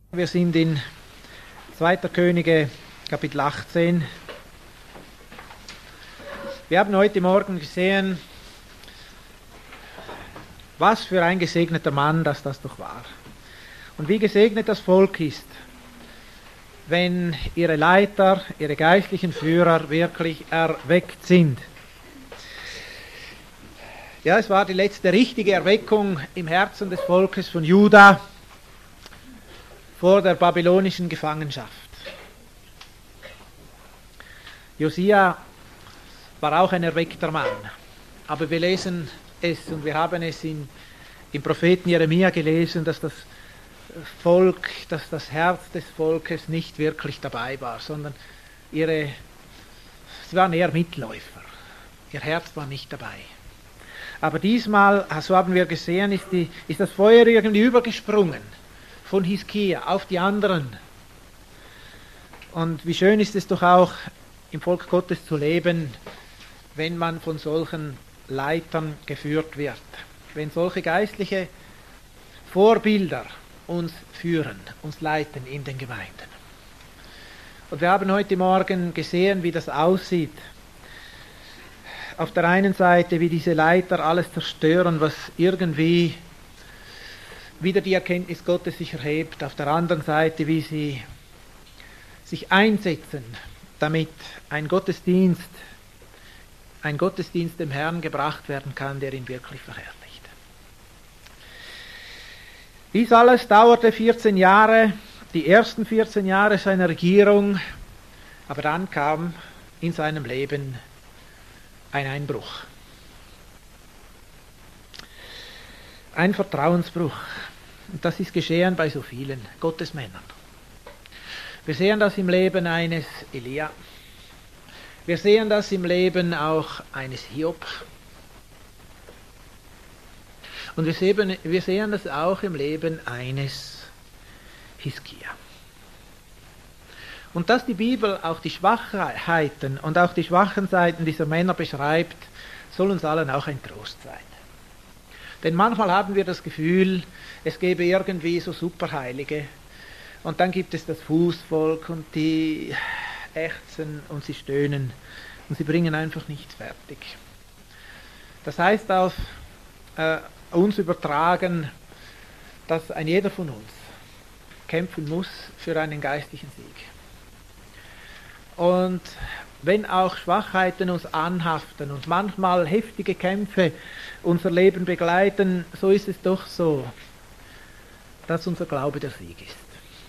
Wir sind in 2. Könige, Kapitel 18. Wir haben heute Morgen gesehen, was für ein gesegneter Mann das doch war. Und wie gesegnet das Volk ist, wenn ihre Leiter, ihre geistlichen Führer wirklich erweckt sind. Ja, es war die letzte richtige Erweckung im Herzen des Volkes von Juda vor der babylonischen Gefangenschaft. Josia war auch ein erweckter Mann, aber wir lesen es und wir haben es im Propheten Jeremia gelesen, dass das Herz des Volkes nicht wirklich dabei war, sondern sie waren eher Mitläufer. Ihr Herz war nicht dabei. Aber diesmal, so haben wir gesehen, ist das Feuer irgendwie übergesprungen von Hiskia auf die anderen. Und wie schön ist es doch auch, im Volk Gottes zu leben, wenn man von solchen Leitern geführt wird. Wenn solche geistliche Vorbilder uns führen, uns leiten in den Gemeinden. Und wir haben heute Morgen gesehen, wie das aussieht. Auf der einen Seite, wie diese Leiter alles zerstören, was irgendwie wieder die Erkenntnis Gottes sich erhebt. Auf der anderen Seite, wie sie sich einsetzen, damit ein Gottesdienst dem Herrn gebracht werden kann, der ihn wirklich verherrlicht. Dies alles dauerte 14 Jahre, die ersten 14 Jahre seiner Regierung, aber dann kam in seinem Leben ein Einbruch. Ein Vertrauensbruch. Und das ist geschehen bei so vielen Gottesmännern. Wir sehen das im Leben eines Elia. Wir sehen das im Leben auch eines Hiob. Und wir sehen das auch im Leben eines Hiskia. Und dass die Bibel auch die Schwachheiten und auch die schwachen Seiten dieser Männer beschreibt, soll uns allen auch ein Trost sein. Denn manchmal haben wir das Gefühl, es gäbe irgendwie so Superheilige und dann gibt es das Fußvolk und die ächzen und sie stöhnen und sie bringen einfach nichts fertig. Das heißt auf uns übertragen, dass ein jeder von uns kämpfen muss für einen geistlichen Sieg. Und wenn auch Schwachheiten uns anhaften und manchmal heftige Kämpfe unser Leben begleiten, so ist es doch so, dass unser Glaube der Sieg ist.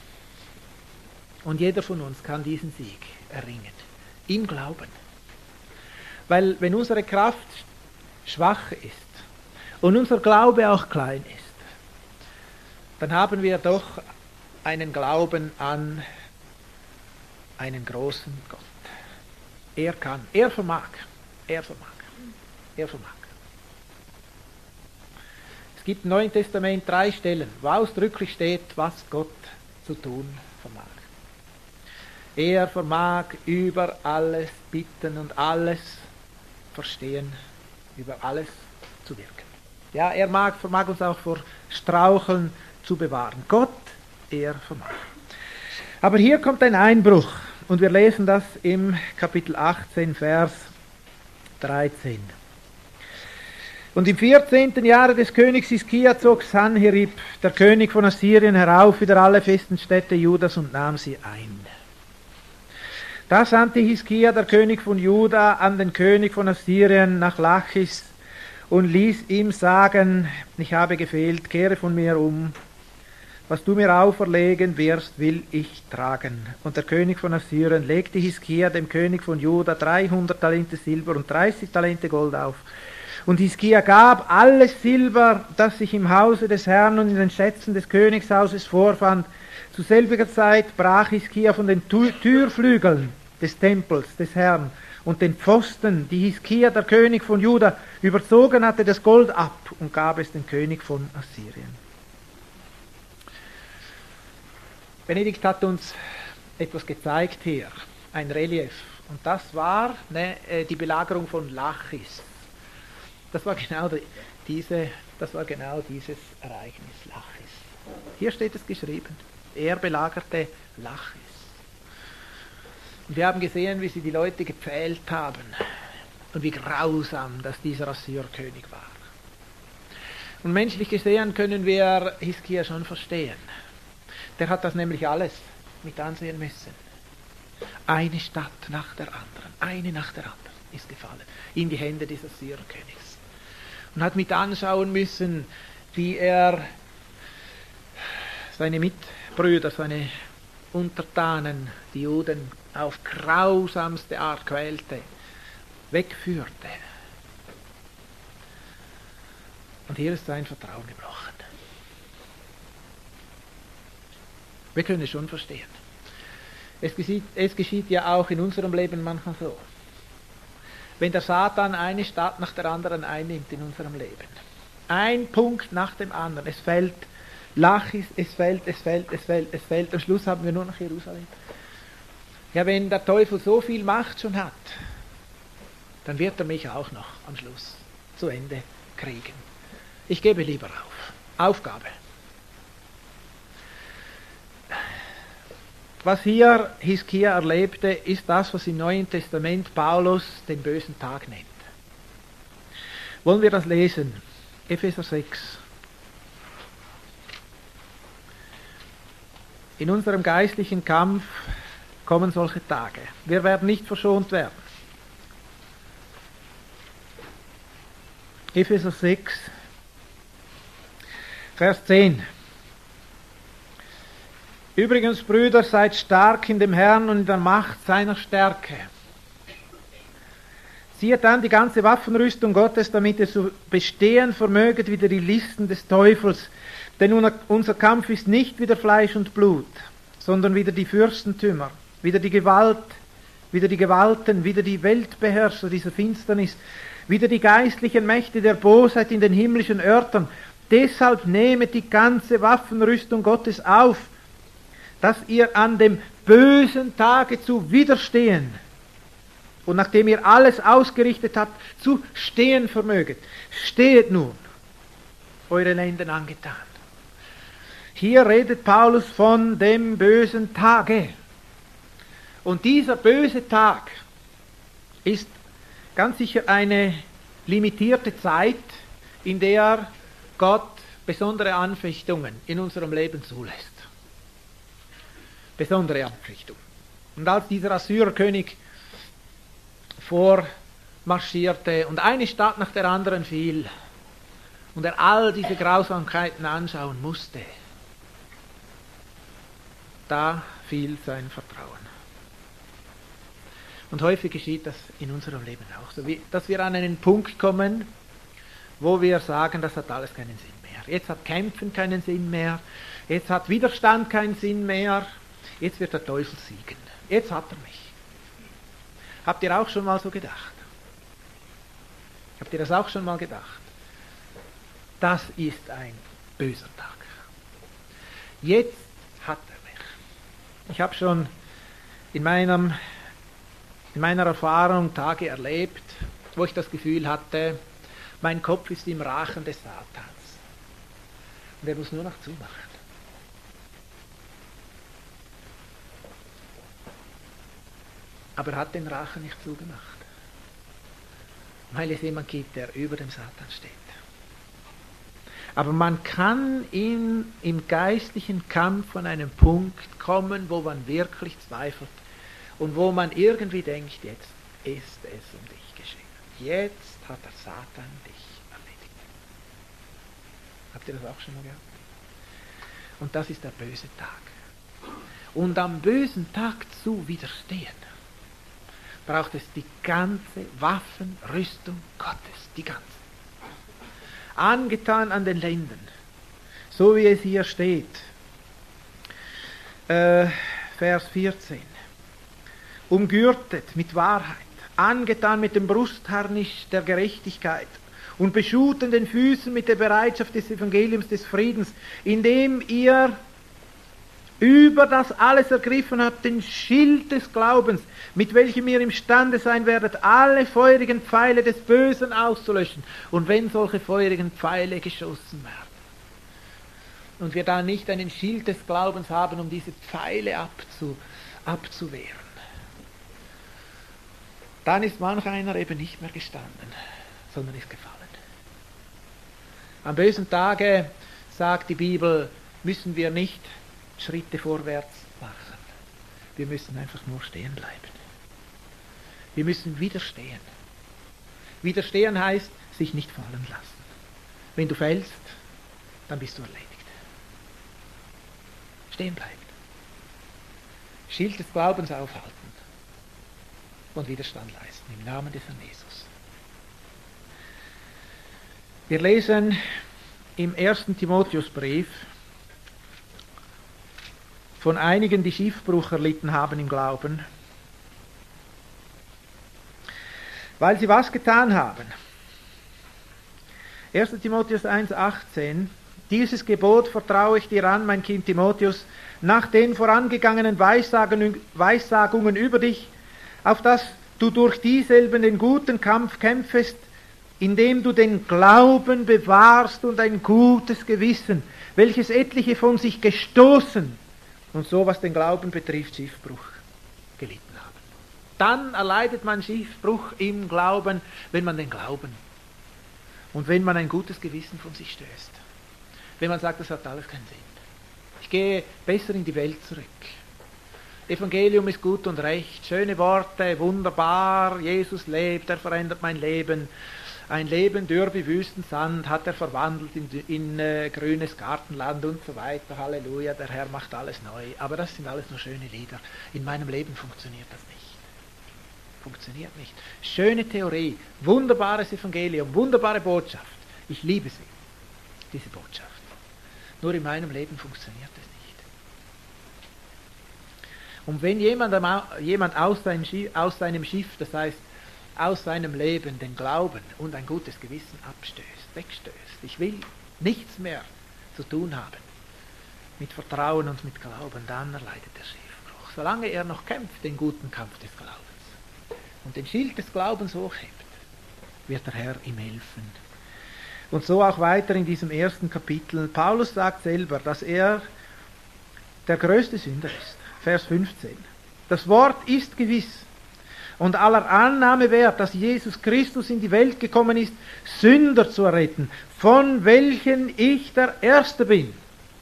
Und jeder von uns kann diesen Sieg erringen, im Glauben. Weil wenn unsere Kraft schwach ist und unser Glaube auch klein ist, dann haben wir doch einen Glauben an einen großen Gott. Er kann, er vermag. Es gibt im Neuen Testament 3 Stellen, wo ausdrücklich steht, was Gott zu tun vermag. Er vermag über alles bitten und alles verstehen, über alles zu wirken. Ja, er vermag uns auch vor Straucheln zu bewahren. Gott, er vermag. Aber hier kommt ein Einbruch. Und wir lesen das im Kapitel 18, Vers 13. Und im 14. Jahre des Königs Hiskia zog Sanherib, der König von Assyrien, herauf wieder alle festen Städte Judas und nahm sie ein. Da sandte Hiskia, der König von Juda, an den König von Assyrien nach Lachis und ließ ihm sagen, ich habe gefehlt, kehre von mir um. Was du mir auferlegen wirst, will ich tragen. Und der König von Assyrien legte Hiskia, dem König von Juda, 300 Talente Silber und 30 Talente Gold auf. Und Hiskia gab alles Silber, das sich im Hause des Herrn und in den Schätzen des Königshauses vorfand. Zu selbiger Zeit brach Hiskia von den Türflügeln des Tempels des Herrn und den Pfosten, die Hiskia, der König von Juda, überzogen hatte, das Gold ab und gab es dem König von Assyrien. Benedikt hat uns etwas gezeigt hier, ein Relief. Und das war die Belagerung von Lachis. Das war genau dieses Ereignis, Lachis. Hier steht es geschrieben. Er belagerte Lachis. Und wir haben gesehen, wie sie die Leute gepfählt haben und wie grausam das dieser Assyrkönig war. Und menschlich gesehen können wir Hiskia schon verstehen. Der hat das nämlich alles mit ansehen müssen. Eine Stadt nach der anderen, eine nach der anderen ist gefallen in die Hände des Assyrkönigs. Und hat mit anschauen müssen, wie er seine Mitbrüder, seine Untertanen, die Juden, auf grausamste Art quälte, wegführte. Und hier ist sein Vertrauen gebrochen. Wir können es schon verstehen. Es geschieht ja auch in unserem Leben manchmal so. Wenn der Satan eine Stadt nach der anderen einnimmt in unserem Leben. Ein Punkt nach dem anderen. Es fällt Lachis, es fällt. Am Schluss haben wir nur noch Jerusalem. Ja, wenn der Teufel so viel Macht schon hat, dann wird er mich auch noch am Schluss zu Ende kriegen. Ich gebe lieber auf. Aufgabe. Was hier Hiskia erlebte, ist das, was im Neuen Testament Paulus den bösen Tag nennt. Wollen wir das lesen? Epheser 6. In unserem geistlichen Kampf kommen solche Tage. Wir werden nicht verschont werden. Epheser 6, Vers 10. Übrigens, Brüder, seid stark in dem Herrn und in der Macht seiner Stärke. Zieht dann die ganze Waffenrüstung Gottes, damit ihr zu bestehen vermöget wider die Listen des Teufels. Denn unser Kampf ist nicht wider Fleisch und Blut, sondern wider die Fürstentümer, wider die Gewalt, wider die Gewalten, wider die Weltbeherrscher dieser Finsternis, wider die geistlichen Mächte der Bosheit in den himmlischen Örtern. Deshalb nehmet die ganze Waffenrüstung Gottes auf, dass ihr an dem bösen Tage zu widerstehen und nachdem ihr alles ausgerichtet habt, zu stehen vermöget. Stehet nun, eure Lenden angetan. Hier redet Paulus von dem bösen Tage. Und dieser böse Tag ist ganz sicher eine limitierte Zeit, in der Gott besondere Anfechtungen in unserem Leben zulässt. Besondere Anfechtungen. Und als dieser Assyrerkönig vormarschierte und eine Stadt nach der anderen fiel und er all diese Grausamkeiten anschauen musste, da fiel sein Vertrauen. Und häufig geschieht das in unserem Leben auch so, dass wir an einen Punkt kommen, wo wir sagen, das hat alles keinen Sinn mehr. Jetzt hat Kämpfen keinen Sinn mehr, jetzt hat Widerstand keinen Sinn mehr, jetzt wird der Teufel siegen. Jetzt hat er mich. Habt ihr auch schon mal so gedacht? Habt ihr das auch schon mal gedacht? Das ist ein böser Tag. Jetzt hat er mich. Ich habe schon in meiner Erfahrung Tage erlebt, wo ich das Gefühl hatte, mein Kopf ist im Rachen des Satans. Und er muss nur noch zumachen. Aber er hat den Rachen nicht zugemacht. Weil es jemand gibt, der über dem Satan steht. Aber man kann im geistlichen Kampf an einen Punkt kommen, wo man wirklich zweifelt und wo man irgendwie denkt, jetzt ist es um dich geschehen. Jetzt hat der Satan dich erledigt. Habt ihr das auch schon mal gehabt? Und das ist der böse Tag. Und am bösen Tag zu widerstehen, braucht es die ganze Waffenrüstung Gottes, die ganze. Angetan an den Lenden, so wie es hier steht, Vers 14, umgürtet mit Wahrheit, angetan mit dem Brustharnisch der Gerechtigkeit und beschut an den Füßen mit der Bereitschaft des Evangeliums des Friedens, indem ihr über das alles ergriffen habt, den Schild des Glaubens, mit welchem ihr imstande sein werdet, alle feurigen Pfeile des Bösen auszulöschen. Und wenn solche feurigen Pfeile geschossen werden, und wir da nicht einen Schild des Glaubens haben, um diese Pfeile abzuwehren, dann ist manch einer eben nicht mehr gestanden, sondern ist gefallen. Am bösen Tage, sagt die Bibel, müssen wir nicht Schritte vorwärts machen. Wir müssen einfach nur stehen bleiben. Wir müssen widerstehen. Widerstehen heißt, sich nicht fallen lassen. Wenn du fällst, dann bist du erledigt. Stehen bleiben. Schild des Glaubens aufhalten und Widerstand leisten im Namen des Herrn Jesus. Wir lesen im 1. Timotheusbrief von einigen, die Schiffbruch erlitten haben im Glauben, weil sie was getan haben. 1. Timotheus 1,18: Dieses Gebot vertraue ich dir an, mein Kind Timotheus, nach den vorangegangenen Weissagungen über dich, auf dass du durch dieselben den guten Kampf kämpfest, indem du den Glauben bewahrst und ein gutes Gewissen, welches etliche von sich gestoßen und so, was den Glauben betrifft, Schiffbruch gelitten haben. Dann erleidet man Schiffbruch im Glauben, wenn man den Glauben und wenn man ein gutes Gewissen von sich stößt. Wenn man sagt, das hat alles keinen Sinn. Ich gehe besser in die Welt zurück. Evangelium ist gut und recht, schöne Worte, wunderbar, Jesus lebt, er verändert mein Leben. Ein Leben dürr wie Wüstensand hat er verwandelt in grünes Gartenland und so weiter. Halleluja, der Herr macht alles neu. Aber das sind alles nur schöne Lieder. In meinem Leben funktioniert das nicht. Funktioniert nicht. Schöne Theorie, wunderbares Evangelium, wunderbare Botschaft. Ich liebe sie, diese Botschaft. Nur in meinem Leben funktioniert es nicht. Und wenn jemand aus seinem Schiff, das heißt aus seinem Leben den Glauben und ein gutes Gewissen wegstößt. Ich will nichts mehr zu tun haben mit Vertrauen und mit Glauben, dann erleidet er Schiffbruch. Solange er noch kämpft, den guten Kampf des Glaubens und den Schild des Glaubens hochhebt, wird der Herr ihm helfen. Und so auch weiter in diesem 1. Kapitel. Paulus sagt selber, dass er der größte Sünder ist. Vers 15. Das Wort ist gewiss und aller Annahme wert, dass Jesus Christus in die Welt gekommen ist, Sünder zu erretten, von welchen ich der Erste bin.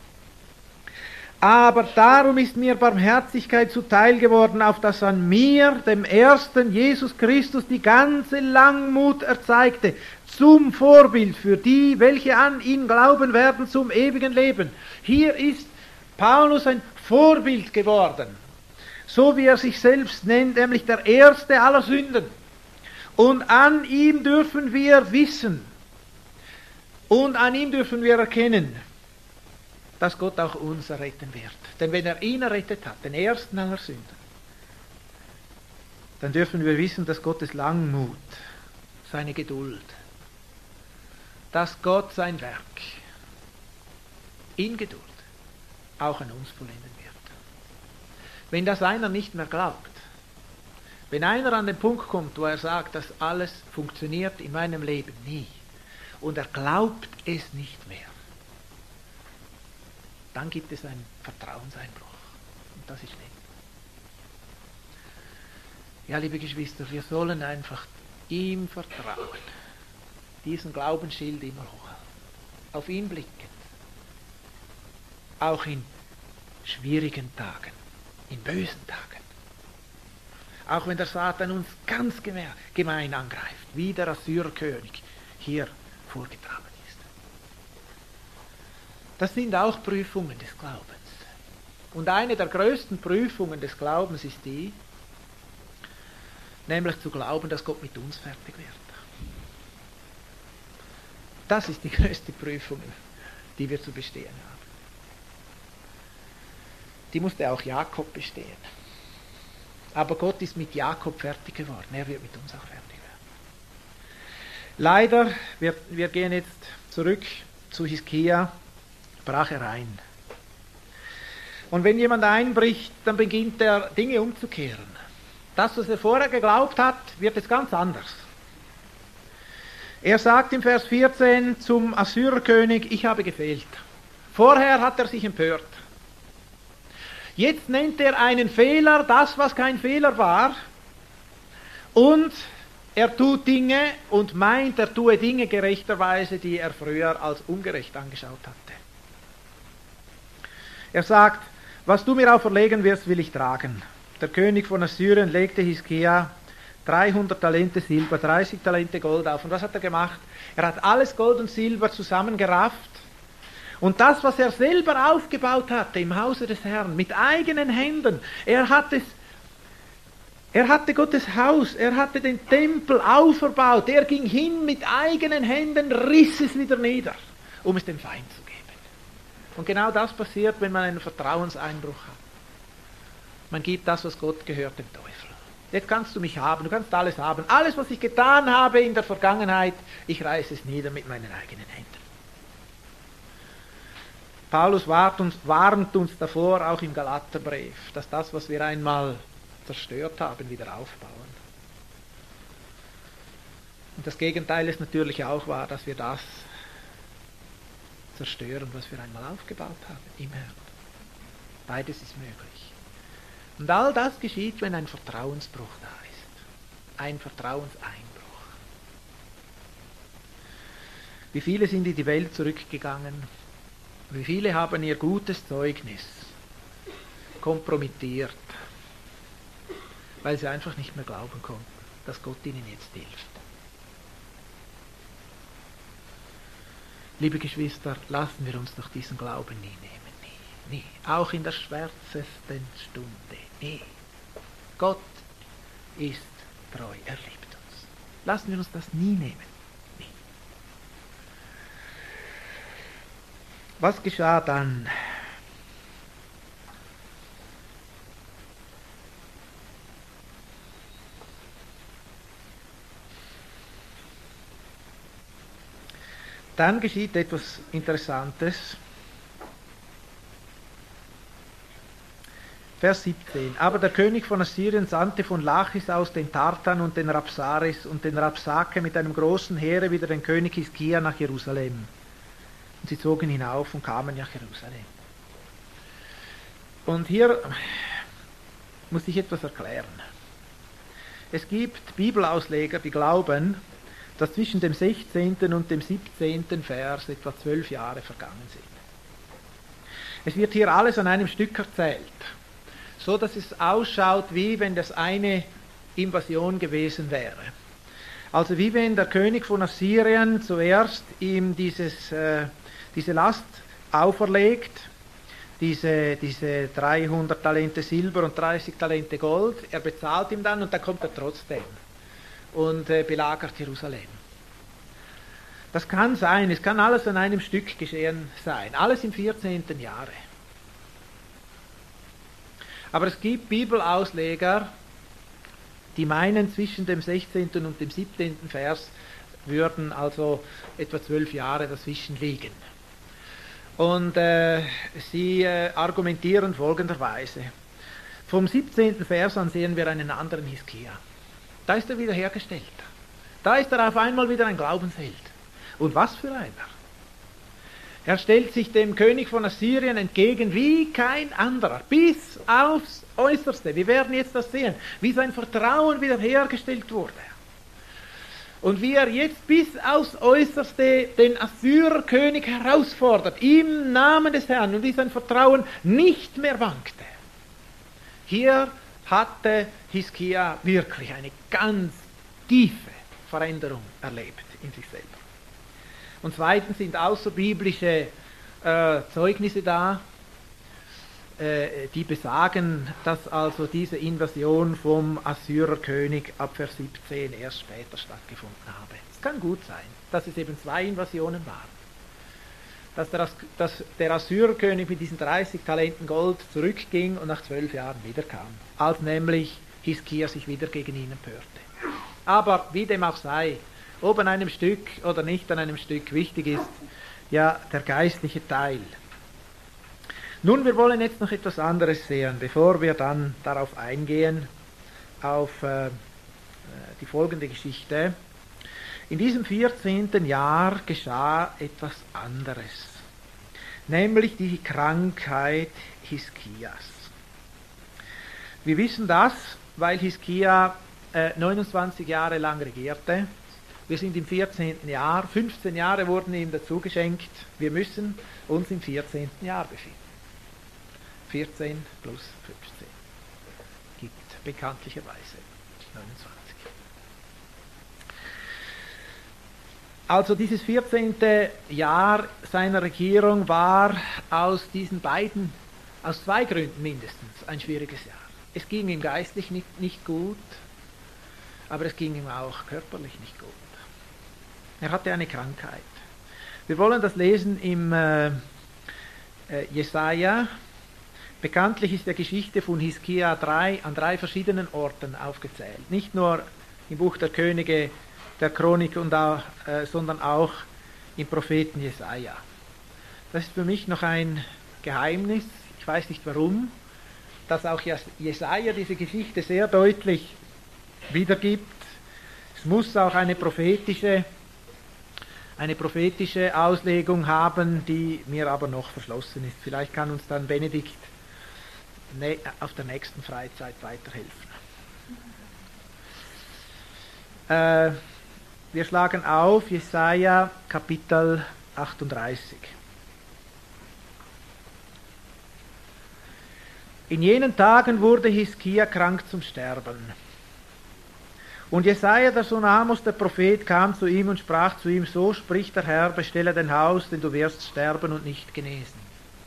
Aber darum ist mir Barmherzigkeit zuteil geworden, auf dass an mir, dem Ersten, Jesus Christus, die ganze Langmut erzeigte, zum Vorbild für die, welche an ihn glauben werden, zum ewigen Leben. Hier ist Paulus ein Vorbild geworden. So wie er sich selbst nennt, nämlich der Erste aller Sünden. Und an ihm dürfen wir wissen und an ihm dürfen wir erkennen, dass Gott auch uns erretten wird. Denn wenn er ihn errettet hat, den Ersten aller Sünden, dann dürfen wir wissen, dass Gottes Langmut, seine Geduld, dass Gott sein Werk in Geduld auch an uns vollenden wird. Wenn das einer nicht mehr glaubt, wenn einer an den Punkt kommt, wo er sagt, das alles funktioniert in meinem Leben nie, und er glaubt es nicht mehr, dann gibt es einen Vertrauenseinbruch. Und das ist schlimm. Ja, liebe Geschwister, wir sollen einfach ihm vertrauen, diesen Glaubensschild immer hochhalten, auf ihn blicken, auch in schwierigen Tagen, in bösen Tagen. Auch wenn der Satan uns ganz gemein angreift, wie der Assyrerkönig hier vorgetragen ist. Das sind auch Prüfungen des Glaubens. Und eine der größten Prüfungen des Glaubens ist die, nämlich zu glauben, dass Gott mit uns fertig wird. Das ist die größte Prüfung, die wir zu bestehen haben. Die musste auch Jakob bestehen. Aber Gott ist mit Jakob fertig geworden. Er wird mit uns auch fertig werden. Leider, wir gehen jetzt zurück zu Hiskia, brach er ein. Und wenn jemand einbricht, dann beginnt er Dinge umzukehren. Das, was er vorher geglaubt hat, wird jetzt ganz anders. Er sagt im Vers 14 zum Assyrerkönig, ich habe gefehlt. Vorher hat er sich empört. Jetzt nennt er einen Fehler das, was kein Fehler war. Und er tut Dinge und meint, er tue Dinge gerechterweise, die er früher als ungerecht angeschaut hatte. Er sagt, was du mir auferlegen wirst, will ich tragen. Der König von Assyrien legte Hiskia 300 Talente Silber, 30 Talente Gold auf. Und was hat er gemacht? Er hat alles Gold und Silber zusammengerafft. Und das, was er selber aufgebaut hatte im Hause des Herrn, mit eigenen Händen, er hatte Gottes Haus, er hatte den Tempel auferbaut, er ging hin mit eigenen Händen, riss es wieder nieder, um es dem Feind zu geben. Und genau das passiert, wenn man einen Vertrauenseinbruch hat. Man gibt das, was Gott gehört, dem Teufel. Jetzt kannst du mich haben, du kannst alles haben. Alles, was ich getan habe in der Vergangenheit, ich reiße es nieder mit meinen eigenen Händen. Paulus warnt uns davor, auch im Galaterbrief, dass das, was wir einmal zerstört haben, wieder aufbauen. Und das Gegenteil ist natürlich auch wahr, dass wir das zerstören, was wir einmal aufgebaut haben, im Herrn. Beides ist möglich. Und all das geschieht, wenn ein Vertrauensbruch da ist. Ein Vertrauenseinbruch. Wie viele sind in die Welt zurückgegangen? Wie viele haben ihr gutes Zeugnis kompromittiert, weil sie einfach nicht mehr glauben konnten, dass Gott ihnen jetzt hilft. Liebe Geschwister, lassen wir uns doch diesen Glauben nie nehmen. Nie, nie. Auch in der schwärzesten Stunde. Nie. Gott ist treu. Er liebt uns. Lassen wir uns das nie nehmen. Nie. Was geschah dann? Dann geschieht etwas Interessantes. Vers 17. Aber der König von Assyrien sandte von Lachis aus den Tartan und den Rabsaris und den Rabsake mit einem großen Heere wieder den König Hiskia nach Jerusalem. Und sie zogen hinauf und kamen nach Jerusalem. Und hier muss ich etwas erklären. Es gibt Bibelausleger, die glauben, dass zwischen dem 16. und dem 17. Vers etwa 12 Jahre vergangen sind. Es wird hier alles an einem Stück erzählt, so dass es ausschaut, wie wenn das eine Invasion gewesen wäre. Also wie wenn der König von Assyrien zuerst ihm diese Last auferlegt, diese 300 Talente Silber und 30 Talente Gold, er bezahlt ihm dann und dann kommt er trotzdem und belagert Jerusalem. Das kann sein, es kann alles an einem Stück geschehen sein, alles im 14. Jahre. Aber es gibt Bibelausleger, die meinen, zwischen dem 16. und dem 17. Vers würden also etwa 12 Jahre dazwischen liegen. Und sie argumentieren folgenderweise. Vom 17. Vers an sehen wir einen anderen Hiskia. Da ist er wiederhergestellt. Da ist er auf einmal wieder ein Glaubensheld. Und was für einer? Er stellt sich dem König von Assyrien entgegen wie kein anderer, bis aufs Äußerste. Wir werden jetzt das sehen, wie sein Vertrauen wiederhergestellt wurde. Und wie er jetzt bis aufs Äußerste den Assyrerkönig herausfordert, im Namen des Herrn, und wie sein Vertrauen nicht mehr wankte. Hier hatte Hiskia wirklich eine ganz tiefe Veränderung erlebt in sich selber. Und zweitens sind außerbiblische Zeugnisse da, die besagen, dass also diese Invasion vom Assyrerkönig ab Vers 17 erst später stattgefunden habe. Es kann gut sein, dass es eben 2 Invasionen waren. Dass der Assyrerkönig mit diesen 30 Talenten Gold zurückging und nach 12 Jahren wiederkam, als nämlich Hiskia sich wieder gegen ihn empörte. Aber wie dem auch sei, ob an einem Stück oder nicht an einem Stück, wichtig ist ja der geistliche Teil. Nun, wir wollen jetzt noch etwas anderes sehen, bevor wir dann darauf eingehen, auf die folgende Geschichte. In diesem 14. Jahr geschah etwas anderes. nämlich die Krankheit Hiskias. Wir wissen das, weil Hiskia 29 Jahre lang regierte. Wir sind im 14. Jahr, 15 Jahre wurden ihm dazu geschenkt. Wir müssen uns im 14. Jahr befinden. 14 plus 15 gibt bekanntlicherweise 29. Also dieses 14. Jahr seiner Regierung war aus zwei Gründen mindestens ein schwieriges Jahr. Es ging ihm geistlich nicht gut, aber es ging ihm auch körperlich nicht gut. Er hatte eine Krankheit. Wir wollen das lesen im Jesaja. Bekanntlich ist die Geschichte von Hiskia an drei verschiedenen Orten aufgezählt. Nicht nur im Buch der Könige, der Chronik, sondern auch im Propheten Jesaja. Das ist für mich noch ein Geheimnis, ich weiß nicht warum, dass auch Jesaja diese Geschichte sehr deutlich wiedergibt. Es muss auch eine prophetische Auslegung haben, die mir aber noch verschlossen ist. Vielleicht kann uns dann Benedikt auf der nächsten Freizeit weiterhelfen. Wir schlagen auf Jesaja Kapitel 38. In jenen Tagen wurde Hiskia krank zum Sterben. Und Jesaja, der Sohn Amos, der Prophet, kam zu ihm und sprach zu ihm: So spricht der Herr, bestelle dein Haus, denn du wirst sterben und nicht genesen.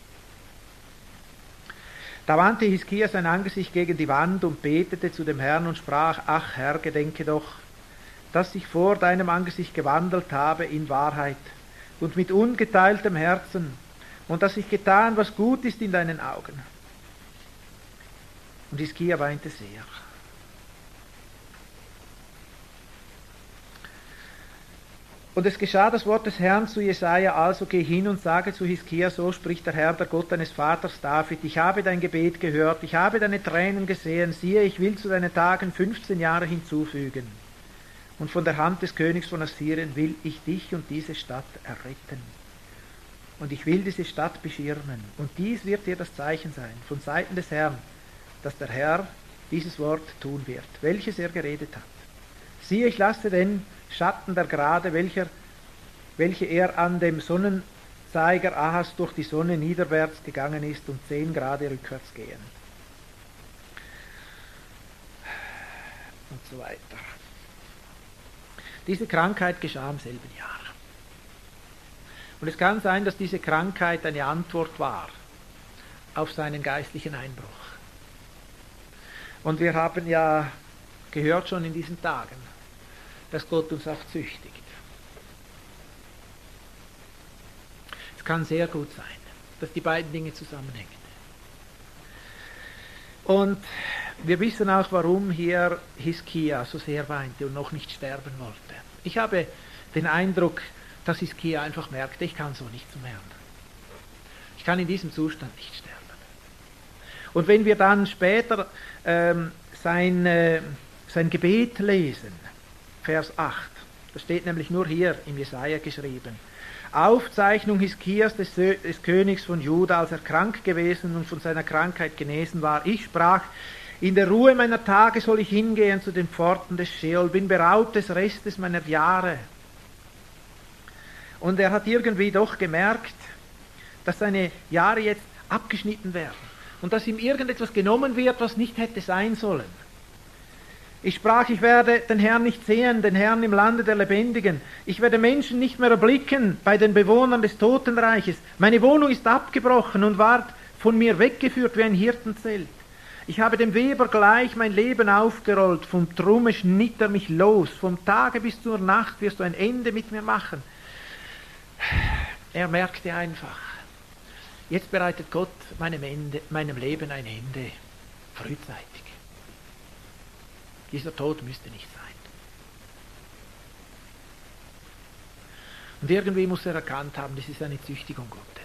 Da wandte Hiskia sein Angesicht gegen die Wand und betete zu dem Herrn und sprach: Ach Herr, gedenke doch, dass ich vor deinem Angesicht gewandelt habe in Wahrheit und mit ungeteiltem Herzen, und dass ich getan, was gut ist in deinen Augen. Und Hiskia weinte sehr. Und es geschah das Wort des Herrn zu Jesaja: Also geh hin und sage zu Hiskia: So spricht der Herr, der Gott deines Vaters David: Ich habe dein Gebet gehört, ich habe deine Tränen gesehen. Siehe, ich will zu deinen Tagen 15 Jahre hinzufügen. Und von der Hand des Königs von Assyrien will ich dich und diese Stadt erretten. Und ich will diese Stadt beschirmen. Und dies wird dir das Zeichen sein von Seiten des Herrn, dass der Herr dieses Wort tun wird, welches er geredet hat. Siehe, ich lasse den Schatten der Grade, welche er an dem Sonnenzeiger Ahas durch die Sonne niederwärts gegangen ist, und 10 Grade rückwärts gehen. Und so weiter. Diese Krankheit geschah im selben Jahr. Und es kann sein, dass diese Krankheit eine Antwort war auf seinen geistlichen Einbruch. Und wir haben ja gehört schon in diesen Tagen, dass Gott uns auch züchtigt. Es kann sehr gut sein, dass die beiden Dinge zusammenhängen. Und wir wissen auch, warum hier Hiskia so sehr weinte und noch nicht sterben wollte. Ich habe den Eindruck, dass Hiskia einfach merkte: Ich kann so nicht zum Herrn. Ich kann in diesem Zustand nicht sterben. Und wenn wir dann später sein Gebet lesen, Vers 8, das steht nämlich nur hier im Jesaja geschrieben: Aufzeichnung Hiskias des Königs von Juda, als er krank gewesen und von seiner Krankheit genesen war. Ich sprach: In der Ruhe meiner Tage soll ich hingehen zu den Pforten des Scheol, bin beraubt des Restes meiner Jahre. Und er hat irgendwie doch gemerkt, dass seine Jahre jetzt abgeschnitten werden und dass ihm irgendetwas genommen wird, was nicht hätte sein sollen. Ich sprach: Ich werde den Herrn nicht sehen, den Herrn im Lande der Lebendigen. Ich werde Menschen nicht mehr erblicken bei den Bewohnern des Totenreiches. Meine Wohnung ist abgebrochen und ward von mir weggeführt wie ein Hirtenzelt. Ich habe dem Weber gleich mein Leben aufgerollt, vom Trumme schnitt er mich los. Vom Tage bis zur Nacht wirst du ein Ende mit mir machen. Er merkte einfach, jetzt bereitet Gott meinem Leben ein Ende, frühzeitig. Dieser Tod müsste nicht sein. Und irgendwie muss er erkannt haben, das ist eine Züchtigung Gottes.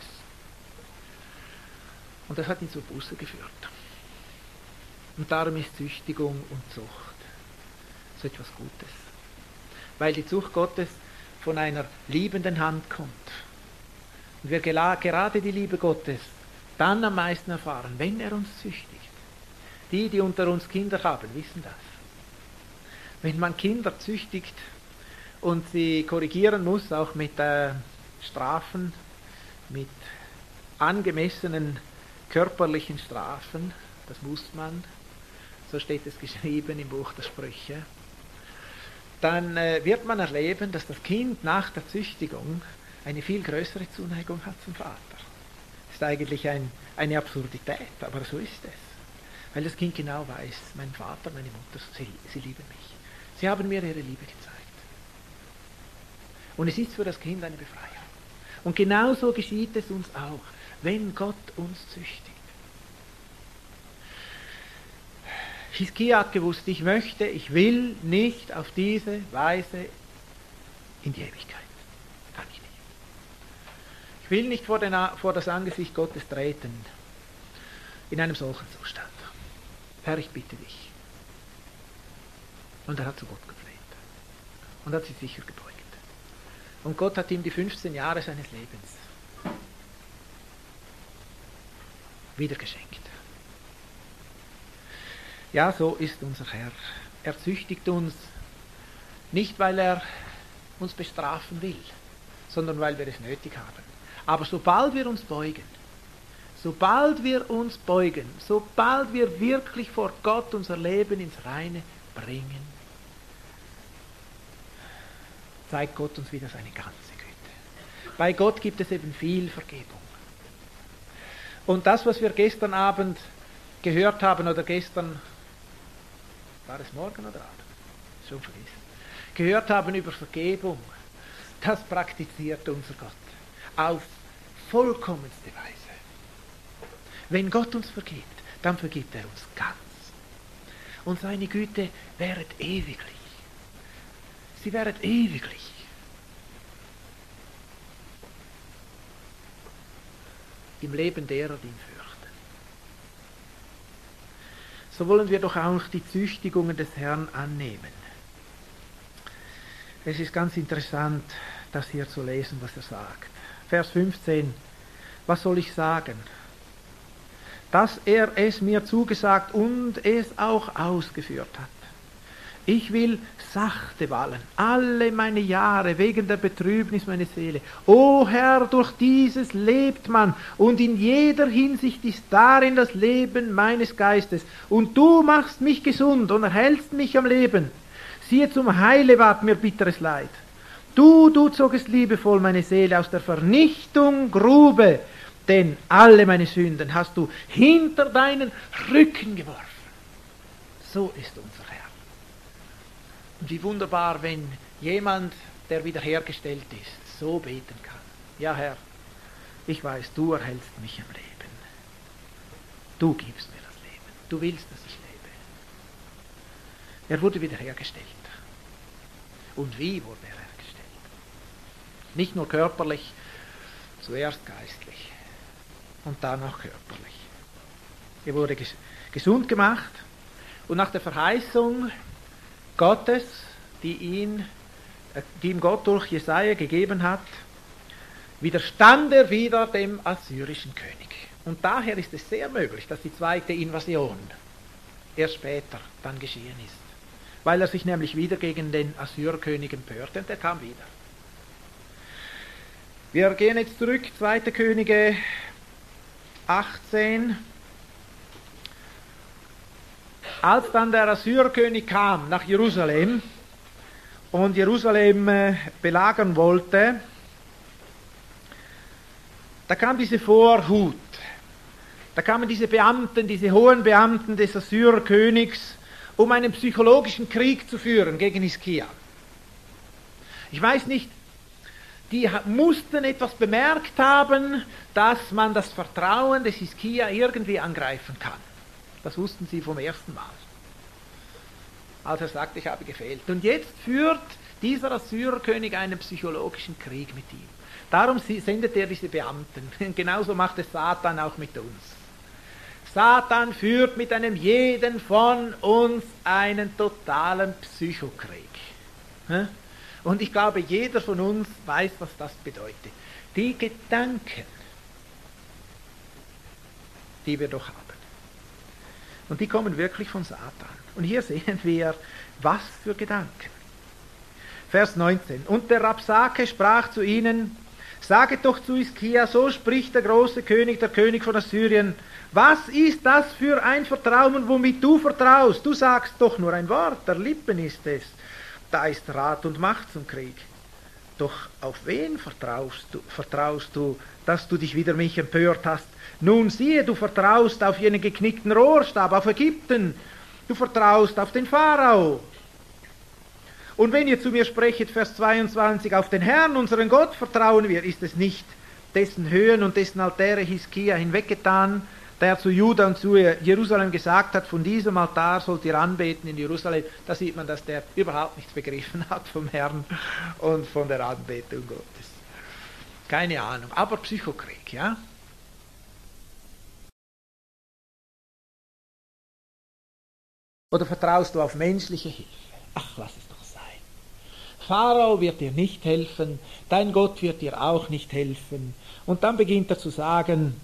Und das hat ihn zur Buße geführt. Und darum ist Züchtigung und Zucht so etwas Gutes. Weil die Zucht Gottes von einer liebenden Hand kommt. Und wir gerade die Liebe Gottes dann am meisten erfahren, wenn er uns züchtigt. Die unter uns Kinder haben, wissen das. Wenn man Kinder züchtigt und sie korrigieren muss, auch mit Strafen, mit angemessenen körperlichen Strafen, das muss man, so steht es geschrieben im Buch der Sprüche, dann wird man erleben, dass das Kind nach der Züchtigung eine viel größere Zuneigung hat zum Vater. Das ist eigentlich eine Absurdität, aber so ist es. Weil das Kind genau weiß, mein Vater, meine Mutter, sie lieben mich. Sie haben mir ihre Liebe gezeigt. Und es ist für das Kind eine Befreiung. Und genauso geschieht es uns auch, wenn Gott uns züchtigt. Hiskia hat gewusst, ich will nicht auf diese Weise in die Ewigkeit. Kann ich nicht. Ich will nicht vor das Angesicht Gottes treten in einem solchen Zustand. Herr, ich bitte dich. Und er hat zu Gott gefleht. Und hat sich sicher gebeugt. Und Gott hat ihm die 15 Jahre seines Lebens wieder geschenkt. Ja, so ist unser Herr. Er züchtigt uns nicht, weil er uns bestrafen will, sondern weil wir es nötig haben. Aber sobald wir uns beugen, sobald wir wirklich vor Gott unser Leben ins Reine bringen, zeigt Gott uns wieder seine ganze Güte. Bei Gott gibt es eben viel Vergebung. Und das, was wir gestern Abend gehört haben, oder gestern, war es morgen oder Abend? Schon vergessen. Gehört haben über Vergebung, das praktiziert unser Gott auf vollkommenste Weise. Wenn Gott uns vergibt, dann vergibt er uns ganz. Und seine Güte währet ewiglich. Sie währet ewiglich. Im Leben derer, die ihn fürchten. So wollen wir doch auch die Züchtigungen des Herrn annehmen. Es ist ganz interessant, das hier zu lesen, was er sagt. Vers 15. Was soll ich sagen? Dass er es mir zugesagt und es auch ausgeführt hat. Ich will sachte wallen, alle meine Jahre, wegen der Betrübnis meiner Seele. O Herr, durch dieses lebt man, und in jeder Hinsicht ist darin das Leben meines Geistes. Und du machst mich gesund und erhältst mich am Leben. Siehe, zum Heile ward mir bitteres Leid. Du zogest liebevoll meine Seele aus der Vernichtung Grube, denn alle meine Sünden hast du hinter deinen Rücken geworfen. So ist unser Herr. Und wie wunderbar, wenn jemand, der wiederhergestellt ist, so beten kann. Ja, Herr, ich weiß, du erhältst mich am Leben. Du gibst mir das Leben. Du willst, dass ich lebe. Er wurde wiederhergestellt. Und wie wurde er hergestellt? Nicht nur körperlich, zuerst geistlich und dann auch körperlich. Er wurde gesund gemacht und nach der Verheißung Gottes, die ihm Gott durch Jesaja gegeben hat, widerstand er wieder dem assyrischen König. Und daher ist es sehr möglich, dass die zweite Invasion erst später dann geschehen ist. Weil er sich nämlich wieder gegen den Assyrkönig empörte und der kam wieder. Wir gehen jetzt zurück, 2. Könige 18. Als dann der Assyrkönig kam nach Jerusalem und Jerusalem belagern wollte, da kam diese Vorhut, da kamen diese Beamten, diese hohen Beamten des Assyrkönigs, um einen psychologischen Krieg zu führen gegen Hiskia. Ich weiß nicht, die mussten etwas bemerkt haben, dass man das Vertrauen des Hiskia irgendwie angreifen kann. Das wussten sie vom ersten Mal, als er sagte, ich habe gefehlt. Und jetzt führt dieser Assyrerkönig einen psychologischen Krieg mit ihm. Darum sendet er diese Beamten. Genauso macht es Satan auch mit uns. Satan führt mit einem jeden von uns einen totalen Psychokrieg. Und ich glaube, jeder von uns weiß, was das bedeutet. die Gedanken, die wir doch haben. Und die kommen wirklich von Satan. Und hier sehen wir, was für Gedanken. Vers 19. Und der Rabsake sprach zu ihnen: Saget doch zu Hiskia, so spricht der große König, der König von Assyrien: Was ist das für ein Vertrauen, womit du vertraust? Du sagst doch nur ein Wort, der Lippen ist es. Da ist Rat und Macht zum Krieg. Doch auf wen vertraust du, dass du dich wider mich empört hast? Nun siehe, du vertraust auf jenen geknickten Rohrstab, auf Ägypten. Du vertraust auf den Pharao. Und wenn ihr zu mir sprechet, Vers 22, auf den Herrn, unseren Gott, vertrauen wir, ist es nicht dessen Höhen und dessen Altäre Hiskia hinweggetan, der zu Juda und zu Jerusalem gesagt hat, von diesem Altar sollt ihr anbeten in Jerusalem. Da sieht man, dass der überhaupt nichts begriffen hat vom Herrn und von der Anbetung Gottes. Keine Ahnung, aber Psychokrieg, ja. Oder vertraust du auf menschliche Hilfe? Ach, lass es doch sein. Pharao wird dir nicht helfen, dein Gott wird dir auch nicht helfen. Und dann beginnt er zu sagen,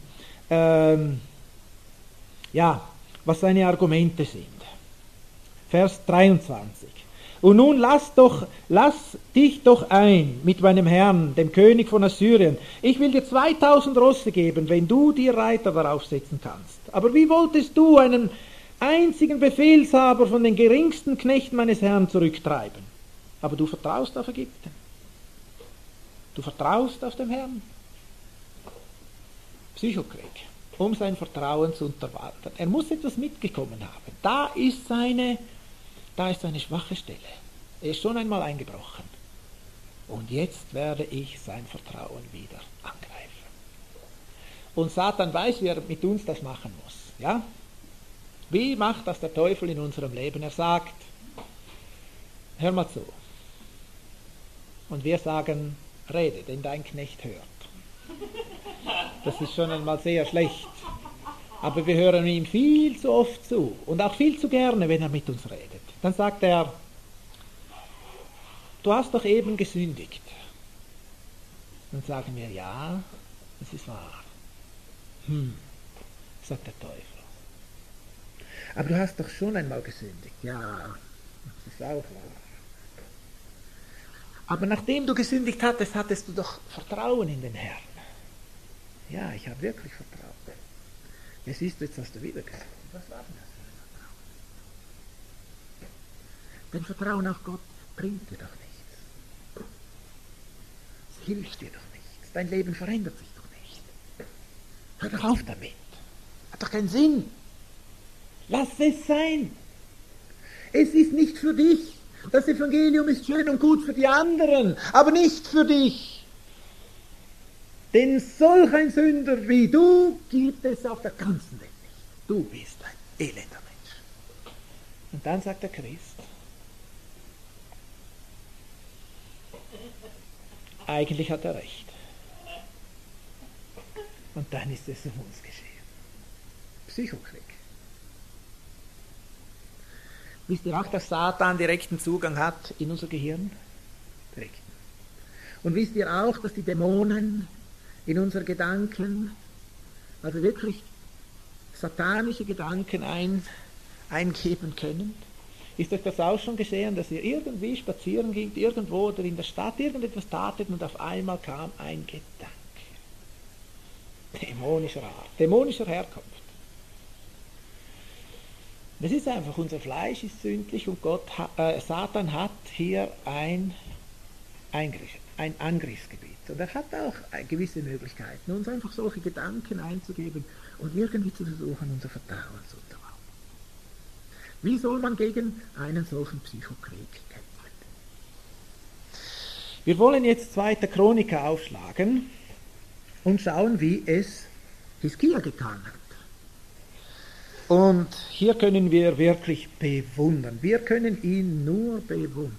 was seine Argumente sind. Vers 23. Und nun lass dich doch ein mit meinem Herrn, dem König von Assyrien. Ich will dir 2000 Rosse geben, wenn du dir Reiter darauf setzen kannst. Aber wie wolltest du einen einzigen Befehlshaber von den geringsten Knechten meines Herrn zurücktreiben? Aber du vertraust auf Ägypten. Du vertraust auf den Herrn. Psychokrieg, um sein Vertrauen zu unterwandern. Er muss etwas mitgekommen haben. Da ist seine schwache Stelle. Er ist schon einmal eingebrochen. Und jetzt werde ich sein Vertrauen wieder angreifen. Und Satan weiß, wie er mit uns das machen muss. Ja? Wie macht das der Teufel in unserem Leben? Er sagt, hör mal zu. Und wir sagen, rede, denn dein Knecht hört. Das ist schon einmal sehr schlecht. Aber wir hören ihm viel zu oft zu und auch viel zu gerne, wenn er mit uns redet. Dann sagt er, du hast doch eben gesündigt. Dann sagen wir, ja, das ist wahr. Sagt der Teufel. Aber du hast doch schon einmal gesündigt. Ja, das ist auch wahr. Aber nachdem du gesündigt hattest, hattest du doch Vertrauen in den Herrn. Ja, ich habe wirklich Vertrauen. Ja, siehst du, jetzt hast du wieder gesündigt. Was war denn das für ein Vertrauen? Denn Vertrauen auf Gott bringt dir doch nichts. Es hilft dir doch nichts. Dein Leben verändert sich doch nicht. Hör doch auf damit. Hat doch keinen Sinn. Lass es sein. Es ist nicht für dich. Das Evangelium ist schön und gut für die anderen, aber nicht für dich. Denn solch ein Sünder wie du gibt es auf der ganzen Welt nicht. Du bist ein elender Mensch. Und dann sagt der Christ, eigentlich hat er recht. Und dann ist es um uns geschehen. Psychokrieg. Wisst ihr auch, dass Satan direkten Zugang hat in unser Gehirn? Direkten. Und wisst ihr auch, dass die Dämonen in unsere Gedanken, also wirklich satanische Gedanken eingeben können? Ist euch das auch schon geschehen, dass ihr irgendwie spazieren gingt, irgendwo oder in der Stadt irgendetwas tatet und auf einmal kam ein Gedanke? Dämonischer Art, dämonischer Herkunft. Das ist einfach, unser Fleisch ist sündlich und Satan hat hier ein Angriffsgebiet. Und er hat auch gewisse Möglichkeiten, uns einfach solche Gedanken einzugeben und irgendwie zu versuchen, unser Vertrauen zu unterwandern. Wie soll man gegen einen solchen Psychokrieg kämpfen? Wir wollen jetzt 2. Chroniker aufschlagen und schauen, wie es Hiskia getan hat. Und hier können wir wirklich bewundern. Wir können ihn nur bewundern.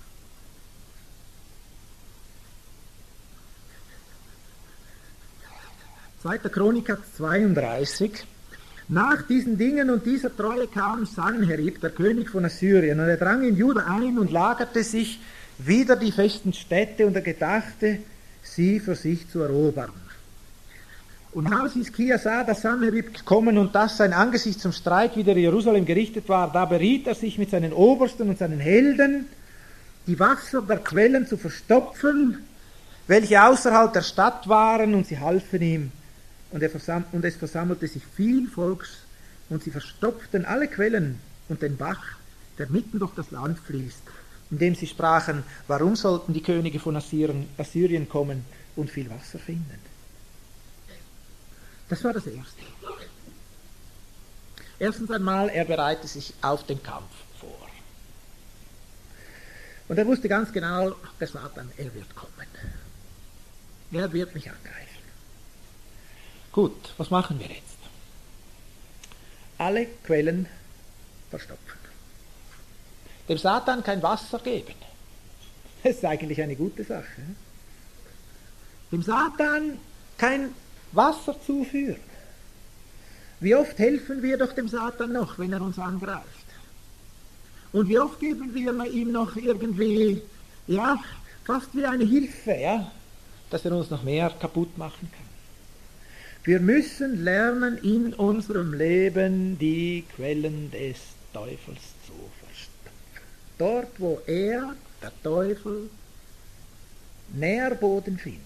2. Chroniker 32. Nach diesen Dingen und dieser Treue kam Sanherib, der König von Assyrien, und er drang in Juda ein und lagerte sich wider die festen Städte, und er gedachte, sie für sich zu erobern. Und als Hiskia sah, dass Sanherib kommen und dass sein Angesicht zum Streit wider Jerusalem gerichtet war, da beriet er sich mit seinen Obersten und seinen Helden, die Wasser der Quellen zu verstopfen, welche außerhalb der Stadt waren, und sie halfen ihm. Und es versammelte sich viel Volks, und sie verstopften alle Quellen und den Bach, der mitten durch das Land fließt, indem sie sprachen, warum sollten die Könige von Assyrien kommen und viel Wasser finden? Das war das Erste. Erstens einmal, er bereitet sich auf den Kampf vor. Und er wusste ganz genau, der Satan, er wird kommen. Er wird mich angreifen. Gut, was machen wir jetzt? Alle Quellen verstopfen. Dem Satan kein Wasser geben. Das ist eigentlich eine gute Sache. Dem Satan kein Wasser zuführen. Wie oft helfen wir doch dem Satan noch, wenn er uns angreift? Und wie oft geben wir ihm noch irgendwie, ja, fast wie eine Hilfe, ja, dass er uns noch mehr kaputt machen kann. Wir müssen lernen, in unserem Leben die Quellen des Teufels zu verstopfen. Dort, wo er, der Teufel, Nährboden findet,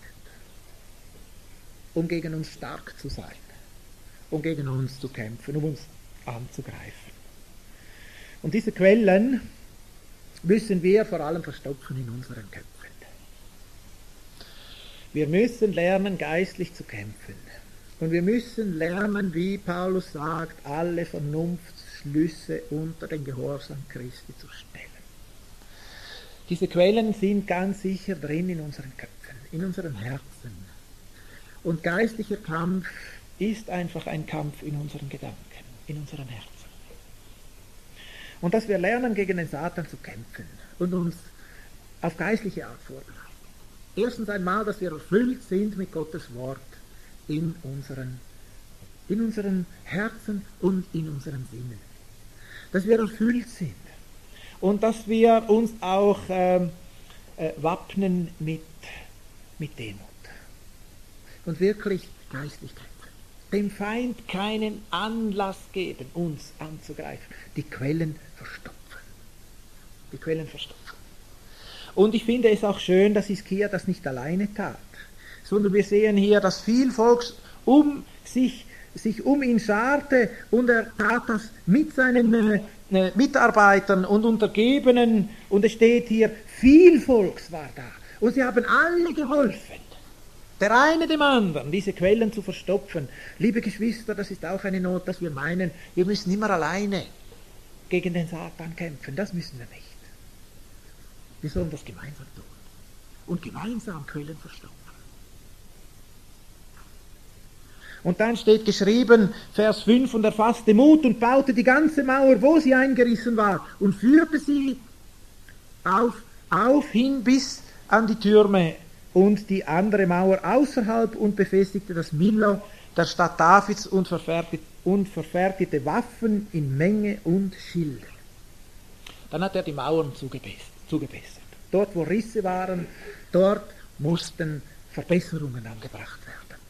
um gegen uns stark zu sein, um gegen uns zu kämpfen, um uns anzugreifen. Und diese Quellen müssen wir vor allem verstopfen in unseren Köpfen. Wir müssen lernen, geistlich zu kämpfen. Und wir müssen lernen, wie Paulus sagt, alle Vernunftsschlüsse unter den Gehorsam Christi zu stellen. Diese Quellen sind ganz sicher drin in unseren Köpfen, in unseren Herzen. Und geistlicher Kampf ist einfach ein Kampf in unseren Gedanken, in unseren Herzen. Und dass wir lernen, gegen den Satan zu kämpfen und uns auf geistliche Art vorbereiten. Erstens einmal, dass wir erfüllt sind mit Gottes Wort in unseren Herzen und in unseren Sinnen. Dass wir erfüllt sind und dass wir uns auch wappnen mit Demut und wirklich geistlich kämpfen. Dem Feind keinen Anlass geben, uns anzugreifen. Die Quellen verstopfen. Die Quellen verstopfen. Und ich finde es auch schön, dass Hiskia das nicht alleine tat, sondern wir sehen hier, dass viel Volk sich um ihn scharte und er tat das mit seinen Mitarbeitern und Untergebenen und es steht hier, viel Volks war da und sie haben alle geholfen. Der eine dem anderen, diese Quellen zu verstopfen. Liebe Geschwister, das ist auch eine Not, dass wir meinen, wir müssen immer alleine gegen den Satan kämpfen. Das müssen wir nicht. Wir sollen das gemeinsam tun. Und gemeinsam Quellen verstopfen. Und dann steht geschrieben, Vers 5, und er fasste Mut und baute die ganze Mauer, wo sie eingerissen war, und führte sie auf hin bis an die Türme und die andere Mauer außerhalb und befestigte das Millo der Stadt Davids und verfertigte Waffen in Menge und Schilde. Dann hat er die Mauern zugebessert. Dort, wo Risse waren, dort mussten Verbesserungen angebracht werden.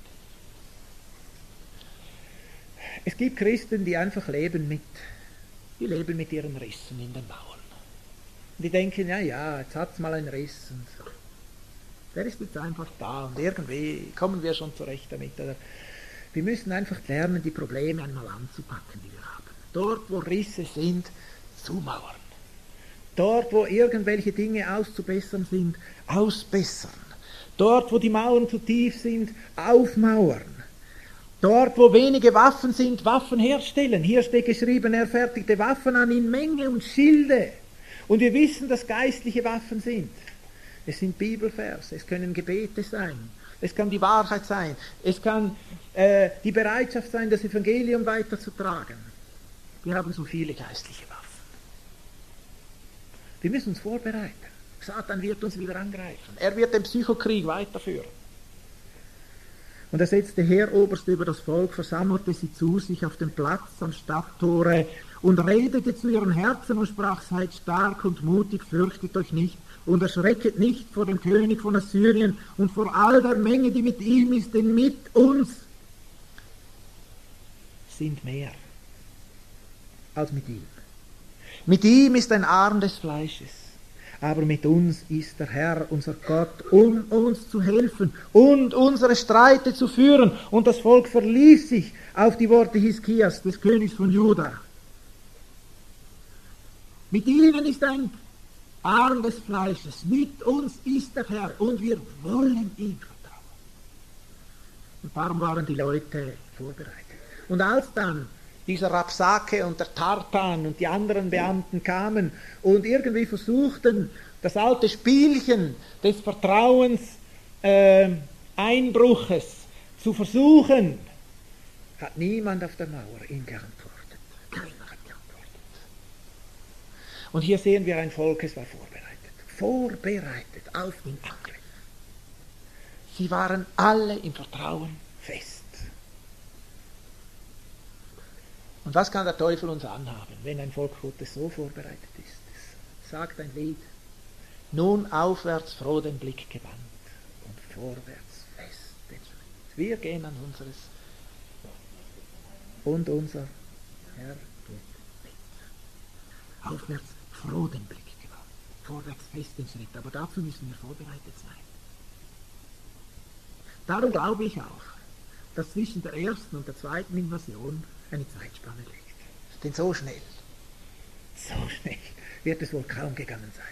Es gibt Christen, die einfach leben mit ihren Rissen in den Mauern. Die denken, ja, jetzt hat es mal einen Riss und so. Der ist jetzt einfach da und irgendwie kommen wir schon zurecht damit. Oder? Wir müssen einfach lernen, die Probleme einmal anzupacken, die wir haben. Dort, wo Risse sind, zumauern. Dort, wo irgendwelche Dinge auszubessern sind, ausbessern. Dort, wo die Mauern zu tief sind, aufmauern. Dort, wo wenige Waffen sind, Waffen herstellen. Hier steht geschrieben, er fertigte Waffen an in Menge und Schilde. Und wir wissen, dass geistliche Waffen sind. Es sind Bibelverse, es können Gebete sein, es kann die Wahrheit sein, es kann die Bereitschaft sein, das Evangelium weiterzutragen. Wir haben so viele geistliche Waffen. Wir müssen uns vorbereiten. Satan wird uns wieder angreifen. Er wird den Psychokrieg weiterführen. Und er setzte Heeroberste über das Volk, versammelte sie zu sich auf dem Platz am Stadttore und redete zu ihren Herzen und sprach: Seid stark und mutig, fürchtet euch nicht und erschrecket nicht vor dem König von Assyrien und vor all der Menge, die mit ihm ist, denn mit uns sind mehr als mit ihm. Mit ihm ist ein Arm des Fleisches, aber mit uns ist der Herr, unser Gott, um uns zu helfen und unsere Streite zu führen. Und das Volk verließ sich auf die Worte Hiskias, des Königs von Juda. Mit ihnen ist ein Arm des Fleisches, mit uns ist der Herr und wir wollen ihm vertrauen. Und darum waren die Leute vorbereitet. Und als dann dieser Rabsake und der Tartan und die anderen Beamten kamen und irgendwie versuchten, das alte Spielchen des Vertrauenseinbruches zu versuchen, hat niemand auf der Mauer ihm geantwortet. Keiner hat geantwortet. Und hier sehen wir ein Volk, es war vorbereitet auf den Angriff. Sie waren alle im Vertrauen fest. Und was kann der Teufel uns anhaben, wenn ein Volk Gottes so vorbereitet ist? Es sagt ein Lied: Nun aufwärts froh den Blick gewandt und vorwärts fest den Schritt. Wir gehen an unseres und unser Herr geht mit. Aufwärts froh den Blick gewandt, vorwärts fest den Schritt. Aber dazu müssen wir vorbereitet sein. Darum glaube ich auch, dass zwischen der ersten und der zweiten Invasion eine Zeitspanne liegt. Denn so schnell wird es wohl kaum gegangen sein.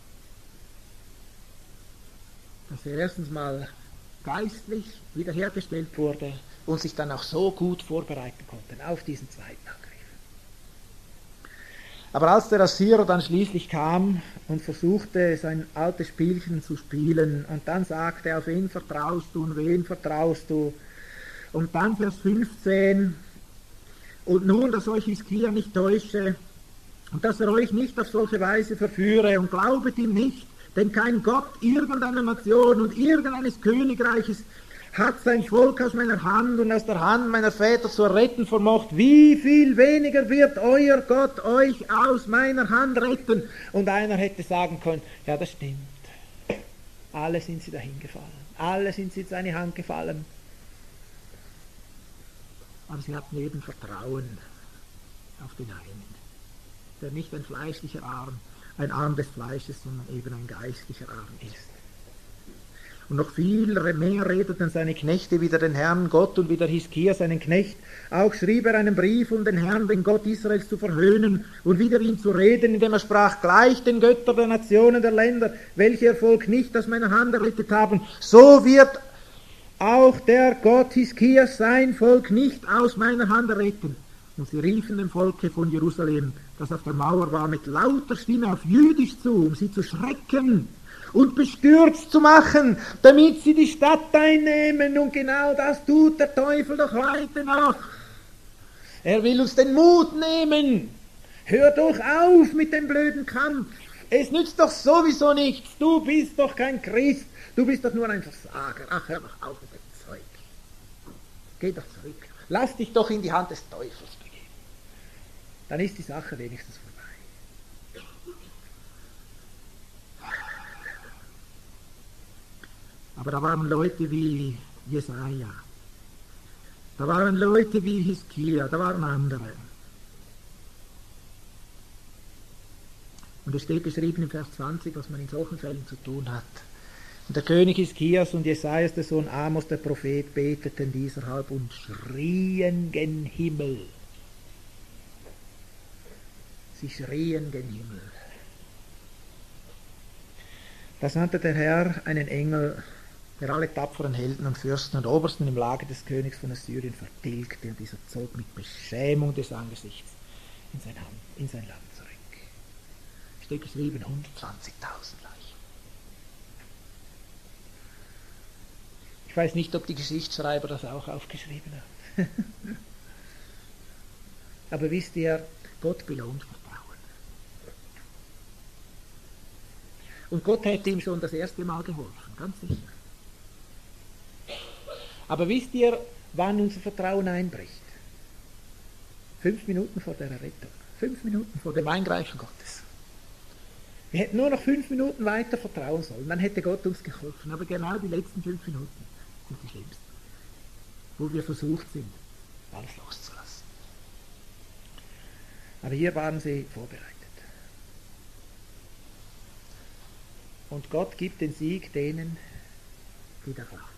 Dass er erstens mal geistlich wiederhergestellt wurde und sich dann auch so gut vorbereiten konnten auf diesen zweiten Angriff. Aber als der Assyrer dann schließlich kam und versuchte, sein altes Spielchen zu spielen, und dann sagte, auf wen vertraust du und wen vertraust du? Und dann Vers 15: Und nun, dass euch Hiskia nicht täusche und dass er euch nicht auf solche Weise verführe, und glaubet ihm nicht, denn kein Gott irgendeiner Nation und irgendeines Königreiches hat sein Volk aus meiner Hand und aus der Hand meiner Väter zu retten vermocht. Wie viel weniger wird euer Gott euch aus meiner Hand retten? Und einer hätte sagen können: Ja, das stimmt. Alle sind sie dahin gefallen. Alle sind sie in seine Hand gefallen. Aber sie hatten eben Vertrauen auf den einen, der nicht ein fleischlicher Arm, ein Arm des Fleisches, sondern eben ein geistlicher Arm ist. Und noch viel mehr redeten seine Knechte wider den Herrn Gott und wider Hiskia seinen Knecht. Auch schrieb er einen Brief, um den Herrn, den Gott Israels, zu verhöhnen und wider ihn zu reden, indem er sprach: Gleich den Göttern der Nationen, der Länder, welche ihr Volk nicht aus meiner Hand errettet haben, so wird auch der Gott Hiskias sein Volk nicht aus meiner Hand erretten. Und sie riefen dem Volke von Jerusalem, das auf der Mauer war, mit lauter Stimme auf Jüdisch zu, um sie zu schrecken und bestürzt zu machen, damit sie die Stadt einnehmen. Und genau das tut der Teufel doch heute noch. Er will uns den Mut nehmen. Hör doch auf mit dem blöden Kampf. Es nützt doch sowieso nichts. Du bist doch kein Christ. Du bist doch nur ein Versager. Ach, hör doch auf mit dem Zeug. Geh doch zurück. Lass dich doch in die Hand des Teufels begeben. Dann ist die Sache wenigstens vorbei. Aber da waren Leute wie Jesaja. Da waren Leute wie Hiskia. Da waren andere. Und es steht geschrieben im Vers 20, was man in solchen Fällen zu tun hat. Und der König Hiskias und Jesajas, der Sohn Amos, der Prophet, beteten dieserhalb und schrien gen Himmel. Sie schrien gen Himmel. Da sandte der Herr einen Engel, der alle tapferen Helden und Fürsten und Obersten im Lager des Königs von Assyrien vertilgte, und dieser zog mit Beschämung des Angesichts in sein Land zurück. Steht geschrieben 120.000 Leichen. Ich weiß nicht, ob die Geschichtsschreiber das auch aufgeschrieben haben. Aber wisst ihr, Gott belohnt Vertrauen. Und Gott hätte ihm schon das erste Mal geholfen, ganz sicher. Aber wisst ihr, wann unser Vertrauen einbricht? 5 Minuten vor der Errettung. 5 Minuten vor dem Eingreifen Gottes. Wir hätten nur noch 5 Minuten weiter vertrauen sollen, dann hätte Gott uns geholfen. Aber genau die letzten 5 Minuten sind die schlimmsten, wo wir versucht sind, alles loszulassen. Aber hier waren sie vorbereitet. Und Gott gibt den Sieg denen, die da glauben.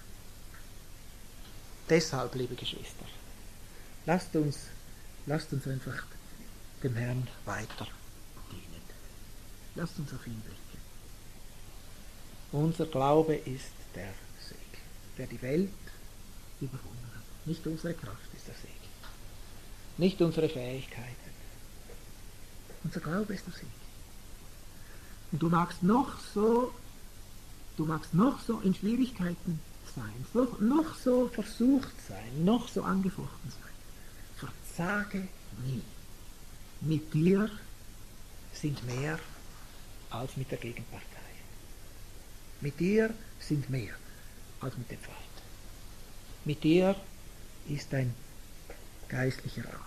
Deshalb, liebe Geschwister, lasst uns einfach dem Herrn weiter dienen. Lasst uns auf ihn blicken. Unser Glaube ist der Sieg, der die Welt überwunden hat. Nicht unsere Kraft ist der Sieg. Nicht unsere Fähigkeiten. Unser Glaube ist der Sieg. Und du magst noch so in Schwierigkeiten sein, noch so versucht sein, noch so angefochten sein. Verzage nie. Mit dir sind mehr als mit der Gegenpartei. Mit dir sind mehr als mit dem Feind. Mit dir ist ein geistlicher Arm.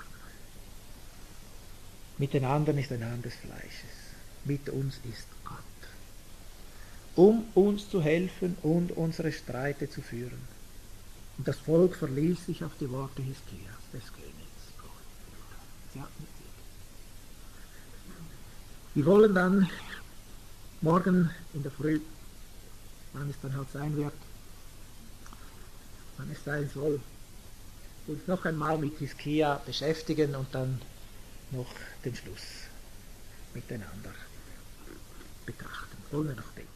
Mit den anderen ist ein Hand des Fleisches. Mit uns ist Gott. Um uns zu helfen und unsere Streite zu führen. Und das Volk verließ sich auf die Worte Hiskias, des Königs. Sie hatten Sieg. Wir wollen dann morgen in der Früh, wann es dann halt sein wird, wann es sein soll, uns noch einmal mit Hiskia beschäftigen und dann noch den Schluss miteinander betrachten. Wollen wir noch beten.